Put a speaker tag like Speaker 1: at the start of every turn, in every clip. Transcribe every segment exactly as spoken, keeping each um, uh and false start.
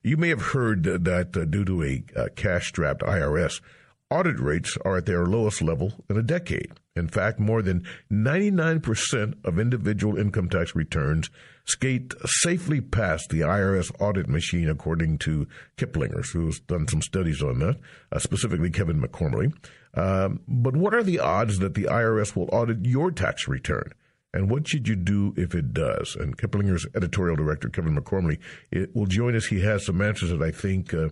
Speaker 1: You may have heard that uh, due to a uh, cash-strapped I R S, audit rates are at their lowest level in a decade. In fact, more than ninety-nine percent of individual income tax returns skate safely past the I R S audit machine, according to Kiplinger's, who's done some studies on that, uh, specifically Kevin McCormick. Um, but what are the odds that the I R S will audit your tax return? And what should you do if it does? And Kiplinger's editorial director, Kevin McCormick, it will join us. He has some answers that I think uh,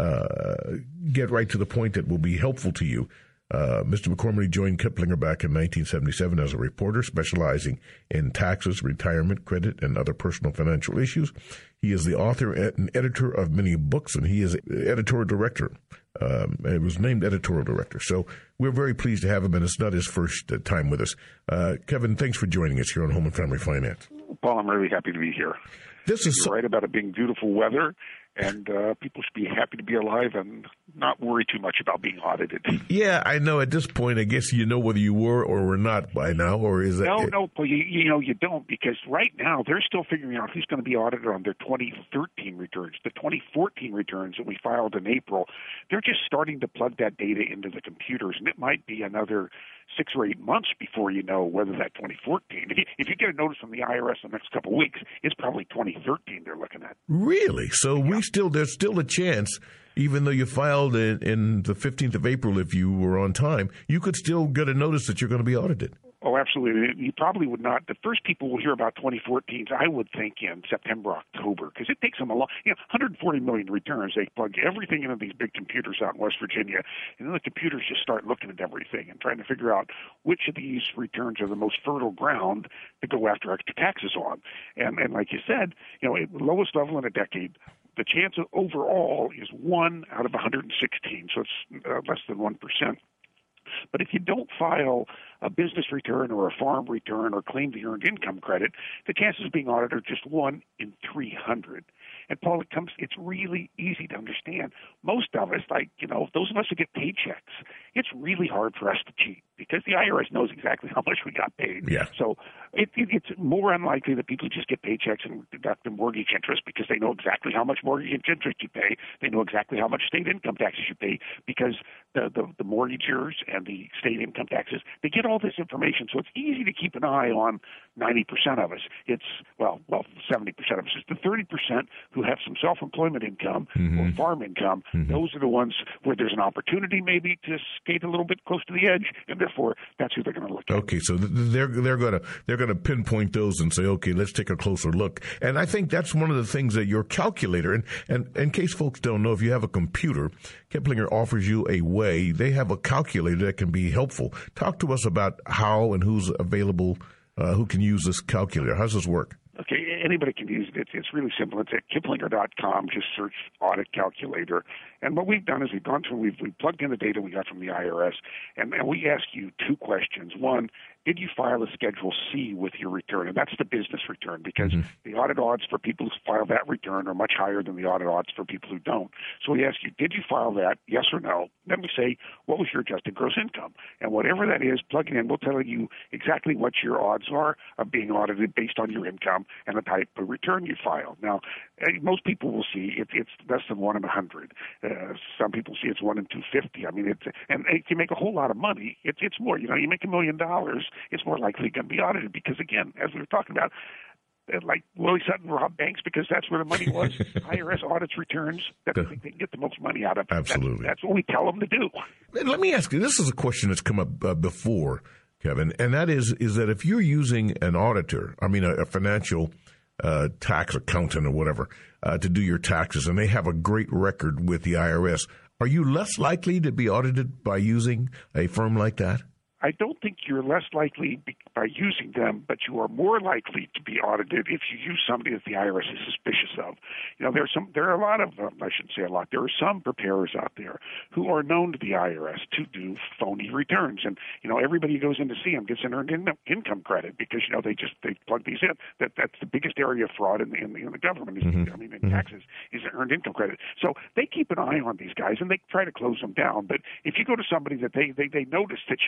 Speaker 1: uh, get right to the point that will be helpful to you. Uh, Mister McCormick joined Kiplinger back in nineteen seventy-seven as a reporter specializing in taxes, retirement, credit, and other personal financial issues. He is the author and editor of many books, and he is editorial director. Um, it was named editorial director. So we're very pleased to have him, and it's not his first uh, time with us. Uh, Kevin, thanks for joining us here on Home and Family Finance.
Speaker 2: Paul, I'm really happy to be here.
Speaker 1: This is
Speaker 2: You're
Speaker 1: so-
Speaker 2: right about it being beautiful weather, and uh, people should be happy to be alive and not worry too much about being audited.
Speaker 1: Yeah, I know. At this point, I guess you know whether you were or were not by now, or is that?
Speaker 2: No,
Speaker 1: it?
Speaker 2: no, Paul, you, you know, you don't, because right now they're still figuring out who's going to be audited on their twenty thirteen returns. The twenty fourteen returns that we filed in April, they're just starting to plug that data into the computers, and it might be another six or eight months before you know whether that twenty fourteen. If you, if you get a notice from the I R S in the next couple of weeks, it's probably twenty thirteen they're looking at.
Speaker 1: Really? So
Speaker 2: Yeah.
Speaker 1: we still there's still a chance, even though you filed in, in the fifteenth of April, if you were on time, you could still get a notice that you're going to be audited.
Speaker 2: Oh, absolutely. You probably would not. The first people will hear about twenty fourteens, I would think, in September, October, because it takes them a long, you know, one hundred forty million returns. They plug everything into these big computers out in West Virginia, and then the computers just start looking at everything and trying to figure out which of these returns are the most fertile ground to go after extra taxes on. And, and like you said, you know, at the lowest level in a decade, the chance of overall is one out of one hundred sixteen, so it's uh, less than one percent. But if you don't file a business return or a farm return or claim the earned income credit, the chances of being audited are just one in three hundred. And Paul, it comes, it's really easy to understand. Most of us, like, you know, those of us who get paychecks, it's really hard for us to cheat because the I R S knows exactly how much we got paid.
Speaker 1: Yeah.
Speaker 2: So it, it, it's more unlikely that people just get paychecks and deduct the mortgage interest because they know exactly how much mortgage interest you pay. They know exactly how much state income taxes you pay because the, the, the mortgagers and the state income taxes, they get all this information. So it's easy to keep an eye on ninety percent of us. It's, well, well, seventy percent of us. It's the thirty percent who have some self-employment income mm-hmm. or farm income. Mm-hmm. Those are the ones where there's an opportunity maybe to skate a little bit close to the edge, and therefore that's who they're going to look at.
Speaker 1: Okay, so they're they're going to they're going to pinpoint those and say, okay, let's take a closer look. And I think that's one of the things that your calculator, and, and in case folks don't know, if you have a computer, Kiplinger offers you a way. They have a calculator that can be helpful. Talk to us about how and who's available, uh, who can use this calculator. How does this work?
Speaker 2: Okay, anybody can use it. It's, it's really simple. It's at kiplinger dot com. Just search audit calculator. And what we've done is we've gone through, we've, we've plugged in the data we got from the I R S, and, and we ask you two questions. One, did you file a Schedule C with your return? And that's the business return, because mm-hmm. the audit odds for people who file that return are much higher than the audit odds for people who don't. So we ask you, did you file that, yes or no? Then we say, what was your adjusted gross income? And whatever that is, plug it in. We'll tell you exactly what your odds are of being audited based on your income and the type of return you filed. Now, most people will see it, it's less than one in a hundred. Uh, some people see it's one in two fifty. I mean, it's and if you make a whole lot of money, it's it's more. You know, you make a million dollars, it's more likely you're going to be audited because, again, as we were talking about, like Willie Sutton robbed banks because that's where the money was. I R S audits returns that they think they can get the most money out of.
Speaker 1: Absolutely,
Speaker 2: that's, that's what we tell them to do.
Speaker 1: And let me ask you. This is a question that's come up uh, before, Kevin, and that is is that if you're using an auditor, I mean a, a financial uh, tax accountant or whatever, uh, to do your taxes, and they have a great record with the I R S, are you less likely to be audited by using a firm like that?
Speaker 2: I don't think you're less likely by using them, but you are more likely to be audited if you use somebody that the I R S is suspicious of. You know, there's some, there are a lot of, um, I shouldn't say a lot, there are some preparers out there who are known to the I R S to do phony returns. And, you know, everybody who goes in to see them gets an earned in- income credit because, you know, they just, they plug these in. That That's the biggest area of fraud in the, in the, in the government, is, mm-hmm. I mean, in mm-hmm. taxes, is an earned income credit. So they keep an eye on these guys and they try to close them down. But if you go to somebody that they, they, they notice that, you know,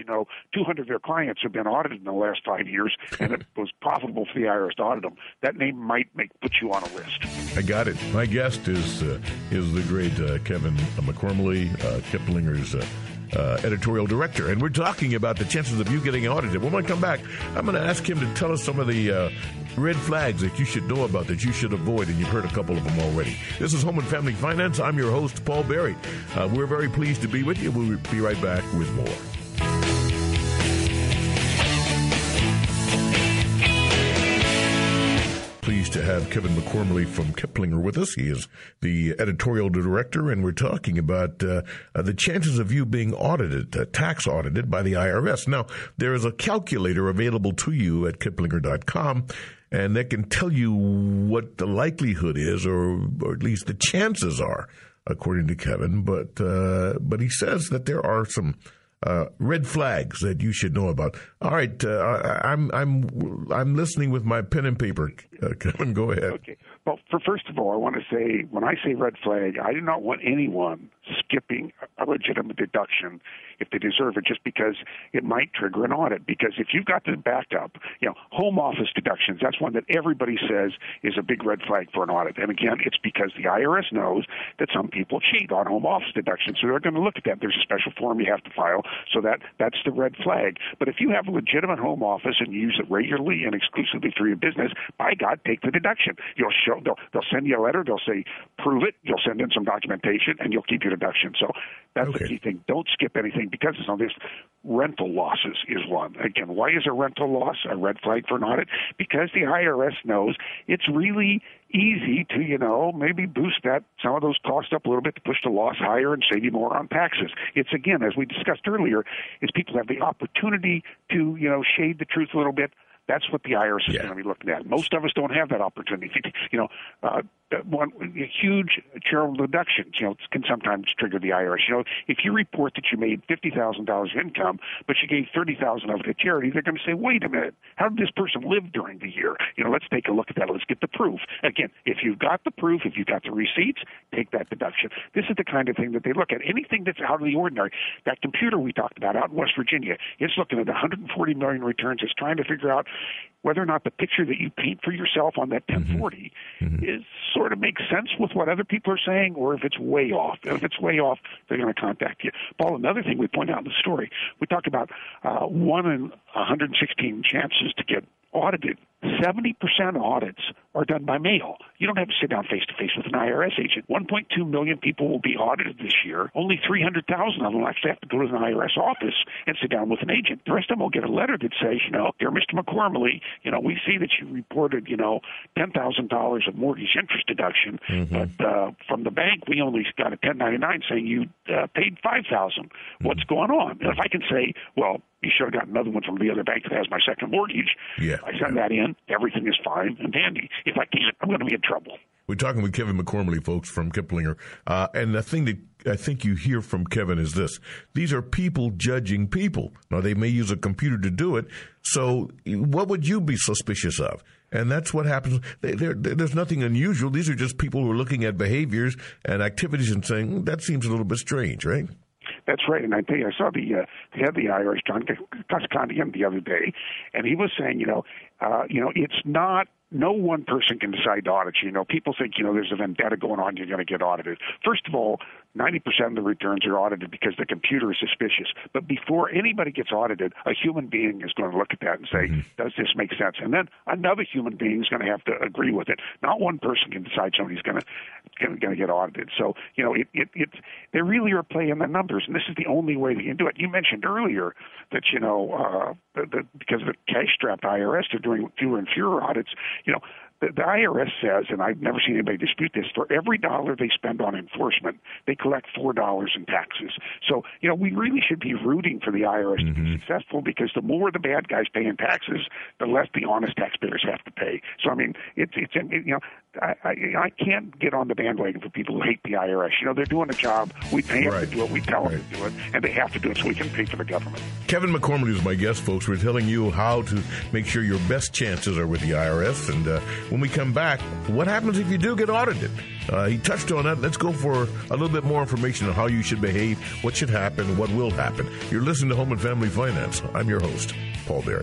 Speaker 2: two hundred of their clients have been audited in the last five years, and it was profitable for the I R S to audit them. That name might make put you on a list.
Speaker 1: I got it. My guest is uh, is the great uh, Kevin McCormley, uh, Kiplinger's uh, uh, editorial director, and we're talking about the chances of you getting audited. When I come back, I'm going to ask him to tell us some of the uh, red flags that you should know about, that you should avoid, and you've heard a couple of them already. This is Home and Family Finance. I'm your host, Paul Berry. Uh, we're very pleased to be with you. We'll be right back with more. Pleased to have Kevin McCormley from Kiplinger with us. He is the editorial director, and we're talking about uh, uh, the chances of you being audited, uh, tax audited by the I R S. Now, there is a calculator available to you at Kiplinger dot com, and that can tell you what the likelihood is, or, or at least the chances are, according to Kevin. But uh, but he says that there are some Uh, red flags that you should know about. All right, uh, I'm I'm I'm listening with my pen and paper. Uh, Kevin, go ahead.
Speaker 2: Okay. Well, for first of all, I want to say when I say red flag, I do not want anyone skipping a legitimate deduction if they deserve it, just because it might trigger an audit. Because if you've got the backup, you know, home office deductions, that's one that everybody says is a big red flag for an audit. And again, it's because the I R S knows that some people cheat on home office deductions, so they're going to look at that. There's a special form you have to file, so that that's the red flag. But if you have a legitimate home office and you use it regularly and exclusively for your business, by God, take the deduction. You'll show they'll they'll send you a letter. They'll say prove it. You'll send in some documentation, and you'll keep your deduction. So that's okay. The key thing. Don't skip anything, because it's on this. Rental losses is one. Again, why is a rental loss a red flag for an audit? Because the I R S knows it's really easy to, you know, maybe boost that some of those costs up a little bit to push the loss higher and save you more on taxes. It's, again, as we discussed earlier, is people have the opportunity to, you know, shade the truth a little bit. That's what the I R S is yeah. going to be looking at. Most of us don't have that opportunity. You know, uh, one huge charitable deductions, you know, can sometimes trigger the I R S. You know, if you report that you made fifty thousand dollars of income, but you gave thirty thousand dollars of it to charity, they're going to say, wait a minute, how did this person live during the year? You know, let's take a look at that. Let's get the proof. Again, if you've got the proof, if you've got the receipts, take that deduction. This is the kind of thing that they look at. Anything that's out of the ordinary. That computer we talked about out in West Virginia, it's looking at one hundred forty million returns. It's trying to figure out whether or not the picture that you paint for yourself on that ten forty mm-hmm. is sort of makes sense with what other people are saying, or if it's way off. If it's way off, they're going to contact you. Paul, another thing we point out in the story, we talk about uh, one in one hundred sixteen chances to get audited. seventy percent audits are done by mail. You don't have to sit down face-to-face with an I R S agent. one point two million people will be audited this year. Only three hundred thousand of them will actually have to go to an I R S office and sit down with an agent. The rest of them will get a letter that says, you know, dear Mister McCormley, you know, we see that you reported, you know, ten thousand dollars of mortgage interest deduction, mm-hmm. but uh, from the bank, we only got a ten ninety-nine saying you uh, paid five thousand dollars. Mm-hmm. What's going on? And if I can say, well, you should have got another one from the other bank that has my second mortgage.
Speaker 1: Yeah,
Speaker 2: I send yeah. that in. Everything is fine and dandy. If I can't, I'm going to be in trouble.
Speaker 1: We're talking with Kevin McCormley, folks, from Kiplinger. Uh, and the thing that I think you hear from Kevin is this. These are people judging people. Now, they may use a computer to do it. So what would you be suspicious of? And that's what happens. They, there's nothing unusual. These are just people who are looking at behaviors and activities and saying, mm, that seems a little bit strange, right?
Speaker 2: That's right, and I tell you, I saw the uh, the head of the I R S, John Coscondian, the other day, and he was saying, you know, uh, you know, it's not. No one person can decide to audit you. You know, people think, you know, there's a vendetta going on, you're going to get audited. First of all, ninety percent of the returns are audited because the computer is suspicious. But before anybody gets audited, a human being is going to look at that and say, mm-hmm. does this make sense? And then another human being is going to have to agree with it. Not one person can decide somebody's going to going to get audited. So, you know, it, it, it, they really are playing the numbers, and this is the only way they can do it. You mentioned earlier that, you know, uh, the, the, because of the cash-strapped I R S, they're doing fewer and fewer audits. You know, the, the I R S says, and I've never seen anybody dispute this, for every dollar they spend on enforcement, they collect four dollars in taxes. So, you know, we really should be rooting for the I R S mm-hmm. to be successful, because the more the bad guys pay in taxes, the less the honest taxpayers have to pay. So, I mean, it's, it's it, you know, I, I, I can't get on the bandwagon for people who hate the I R S. You know, they're doing a job. We pay them right. to do it. We tell right. them to do it. And they have to do it so we can pay for the government. Kevin
Speaker 1: McCormley is my guest, folks. We're telling you how to make sure your best chances are with the I R S. And uh, when we come back, what happens if you do get audited? Uh, he touched on that. Let's go for a little bit more information on how you should behave, what should happen, what will happen. You're listening to Home and Family Finance. I'm your host, Paul Berry.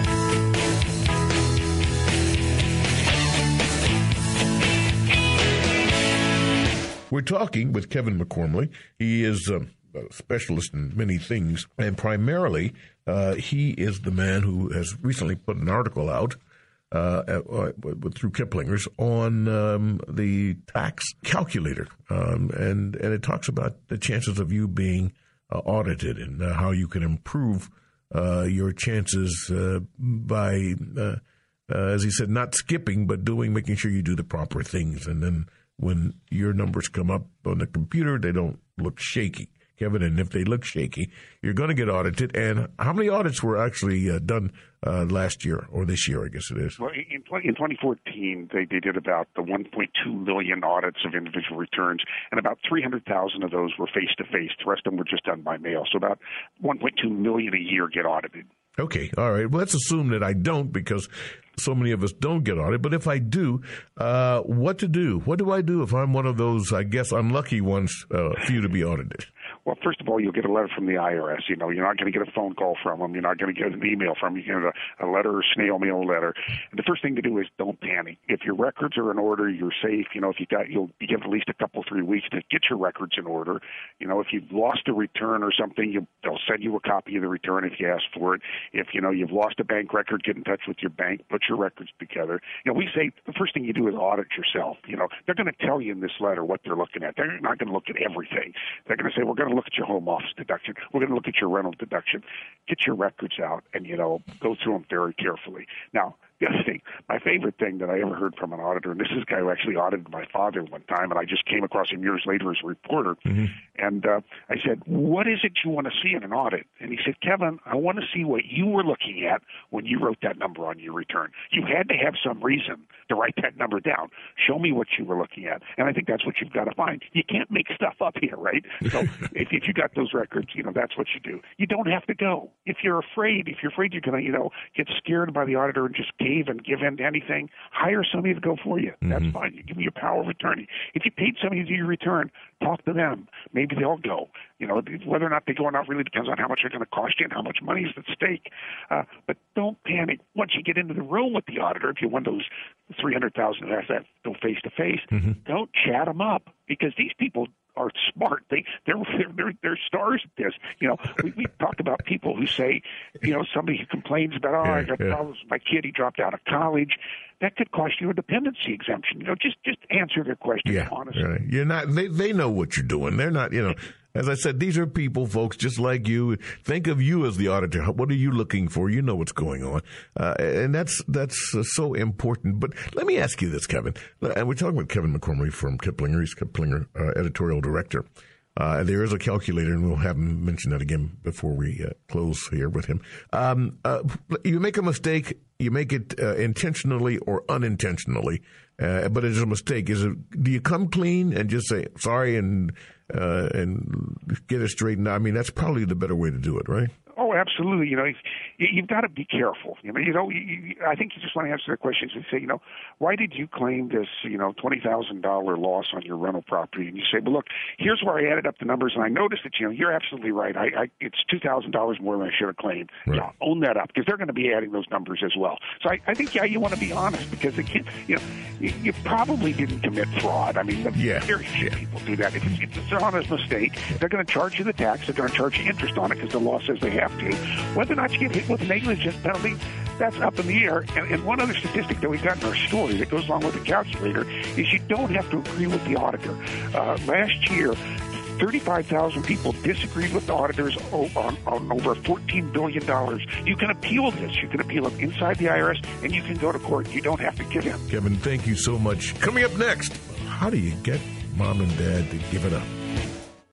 Speaker 1: We're talking with Kevin McCormley. He is um, a specialist in many things, and primarily uh, he is the man who has recently put an article out uh, uh, through Kiplinger's on um, the tax calculator, um, and, and it talks about the chances of you being uh, audited and uh, how you can improve uh, your chances uh, by, uh, uh, as he said, not skipping, but doing, making sure you do the proper things, and then when your numbers come up on the computer, they don't look shaky, Kevin. And if they look shaky, you're going to get audited. And how many audits were actually uh, done uh, last year or this year, I guess it is?
Speaker 2: Well, in, in twenty fourteen, they, they did about the one point two million audits of individual returns, and about three hundred thousand of those were face-to-face. The rest of them were just done by mail. So about one point two million a year get audited.
Speaker 1: Okay, all right. Well, let's assume that I don't, because so many of us don't get audited. But if I do, uh, what to do? What do I do if I'm one of those, I guess, unlucky ones uh, for you to be audited?
Speaker 2: Well, first of all, you'll get a letter from the I R S. You know, you're not going to get a phone call from them. You're not going to get an email from them. You get a, a letter or snail mail letter. And the first thing to do is don't panic. If your records are in order, you're safe. You know, if you got, you'll be given at least a couple, three weeks to get your records in order. You know, if you've lost a return or something, you, they'll send you a copy of the return if you ask for it. If, you know, you've lost a bank record, get in touch with your bank, put your records together. You know, we say the first thing you do is audit yourself. You know, they're going to tell you in this letter what they're looking at. They're not going to look at everything. They're going to say, we're going to look at your home office deduction. We're going to look at your rental deduction. Get your records out and, you know, go through them very carefully. Now, the other thing, my favorite thing that I ever heard from an auditor, and this is a guy who actually audited my father one time, and I just came across him years later as a reporter, mm-hmm. and uh, I said, what is it you want to see in an audit? And he said, Kevin, I want to see what you were looking at when you wrote that number on your return. You had to have some reason to write that number down. Show me what you were looking at. And I think that's what you've got to find. You can't make stuff up here, right? So if, if you got those records, you know, that's what you do. You don't have to go. If you're afraid, if you're afraid you're going to, you know, get scared by the auditor and just cave and give in to anything, hire somebody to go for you. Mm-hmm. That's fine. You give me your power of attorney. If you paid somebody to do your return, talk to them. Maybe they'll go. You know, whether or not they go or not really depends on how much they're going to cost you and how much money is at stake. Uh, but don't panic. Once you get into the room with the auditor, if you're one of those three hundred thousand that have to go face-to-face, mm-hmm. don't chat them up, because these people are smart. They they're they're they're stars at this. You know, we, we talked about people who say, you know, somebody who complains about, oh, yeah, I got yeah. problems with my kid, he dropped out of college. That could cost you a dependency exemption. You know, just just answer their question
Speaker 1: yeah,
Speaker 2: honestly.
Speaker 1: Right. You're not. They they know what you're doing. They're not. You know, as I said, these are people, folks, just like you. Think of you as the auditor. What are you looking for? You know what's going on, uh, and that's that's uh, so important. But let me ask you this, Kevin. And we're talking with Kevin McCormley from Kiplinger. He's Kiplinger uh, editorial director. Uh, there is a calculator, and we'll have him mention that again before we uh, close here with him. Um, uh, you make a mistake, you make it uh, intentionally or unintentionally, uh, but it's a mistake. Is it? Do you come clean and just say sorry and uh, and get it straightened out? I mean, that's probably the better way to do it, right?
Speaker 2: Oh, absolutely. You know, you've got to be careful. You know, you know. You, I think you just want to answer the questions and say, you know, why did you claim this, you know, twenty thousand dollar loss on your rental property? And you say, well, look, here's where I added up the numbers, and I noticed that, you know, you're absolutely right. I, I it's two thousand dollars more than I should have claimed. Right. Yeah, own that up, because they're going to be adding those numbers as well. So I, I think, yeah, you want to be honest, because it can, you know, you, you probably didn't commit fraud. I mean,
Speaker 1: yeah.
Speaker 2: very few
Speaker 1: yeah.
Speaker 2: people do that. If it's, if it's an honest mistake, they're going to charge you the tax. They're going to charge you interest on it because the law says they have to. Whether or not you get hit with a negligence penalty, that's up in the air. And, and one other statistic that we got in our story that goes along with the calculator is you don't have to agree with the auditor. Uh, last year, thirty-five thousand people disagreed with the auditors on, on over fourteen billion dollars. You can appeal this. You can appeal it inside the I R S, and you can go to court. You don't have to give in.
Speaker 1: Kevin, thank you so much. Coming up next, how do you get mom and dad to give it up?